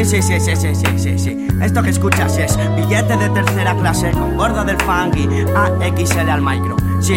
Sí. Esto que escuchas es billete de tercera clase con gordo del funky AXL al micro. Sí.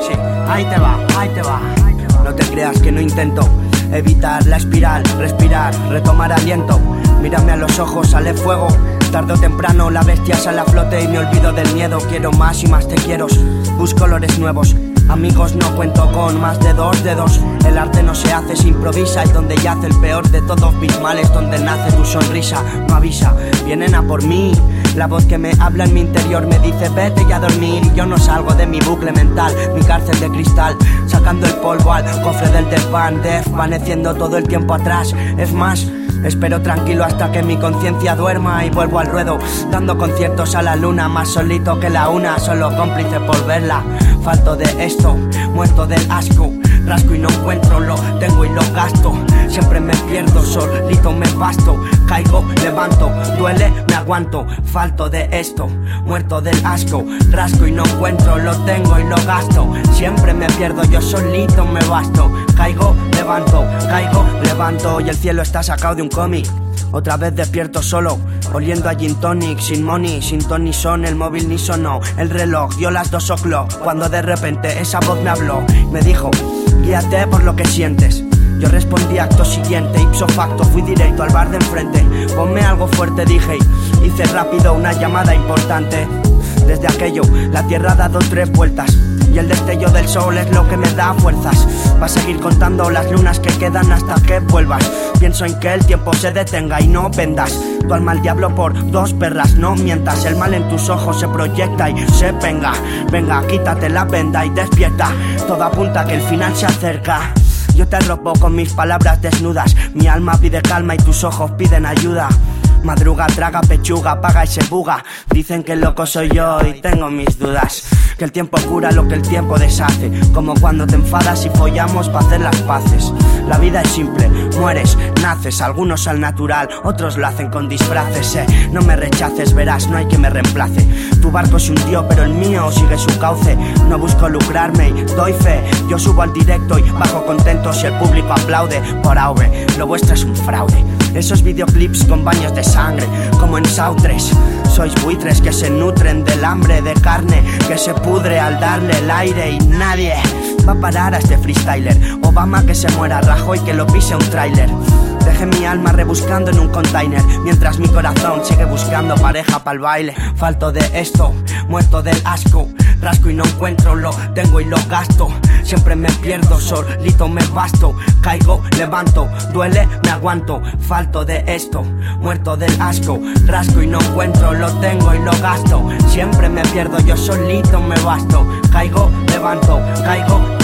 Ahí te va. No te creas que no intento evitar la espiral, respirar, retomar aliento. Mírame a los ojos, sale fuego. Tarde o temprano la bestia sale a flote y me olvido del miedo. Quiero más y más te quiero. Busco colores nuevos. Amigos, no cuento con más de 2 dedos. El arte no se hace, se improvisa. Es donde yace el peor de todos mis males, donde nace tu sonrisa. No avisa, vienen a por mí. La voz que me habla en mi interior me dice vete ya a dormir. Y yo no salgo de mi bucle mental, mi cárcel de cristal, sacando el polvo al cofre del desván, desvaneciendo todo el tiempo atrás. Es más, espero tranquilo hasta que mi conciencia duerma y vuelvo al ruedo, dando conciertos a la luna, más solito que la una, solo cómplice por verla. Falto de esto, muerto del asco, rasco y no encuentro, lo tengo y lo gasto. Siempre me pierdo, solito me basto. Caigo, levanto, duele, me aguanto. Falto de esto, muerto del asco, rasco y no encuentro, lo tengo y lo gasto. Siempre me pierdo, yo solito me basto. Caigo, levanto y el cielo está sacado de un cómic. Otra vez despierto solo, oliendo a gin tonic, sin money, sin ton ni son, el móvil ni sonó. El reloj dio las 2 o'clock, cuando de repente esa voz me habló. Me dijo, guíate por lo que sientes. Yo respondí acto siguiente, ipso facto, fui directo al bar de enfrente. Ponme algo fuerte, dije, hice rápido una llamada importante. Desde aquello, la tierra ha dado 3 vueltas y el destello del sol es lo que me da fuerzas. Va a seguir contando las lunas que quedan hasta que vuelvas. Pienso en que el tiempo se detenga y no vendas tu alma al diablo por 2 perras. No mientas, el mal en tus ojos se proyecta y se venga. Venga, quítate la venda y despierta. Todo apunta que el final se acerca. Yo te robo con mis palabras desnudas. Mi alma pide calma y tus ojos piden ayuda. Madruga, traga pechuga, apaga y se buga. Dicen que el loco soy yo y tengo mis dudas. Que el tiempo cura lo que el tiempo deshace. Como cuando te enfadas y follamos para hacer las paces. La vida es simple, mueres, naces. Algunos al natural, otros lo hacen con disfraces. No me rechaces, verás, no hay que me reemplace. Tu barco se hundió pero el mío sigue su cauce. No busco lucrarme y doy fe. Yo subo al directo y bajo contento si el público aplaude. Por AV, lo vuestro es un fraude. Esos videoclips con baños de sangre, como en Sautres. Sois buitres que se nutren del hambre de carne que se pudre al darle el aire y nadie va a parar a este freestyler. Obama que se muera, Rajoy que lo pise un tráiler. Dejé mi alma rebuscando en un container, mientras mi corazón sigue buscando pareja para el baile. Falto de esto, muerto del asco, rasco y no encuentro, lo tengo y lo gasto. Siempre me pierdo, solito me basto. Caigo, levanto, duele, me aguanto. Falto de esto, muerto del asco, rasco y no encuentro, lo tengo y lo gasto. Siempre me pierdo, yo solito me basto. Caigo, levanto,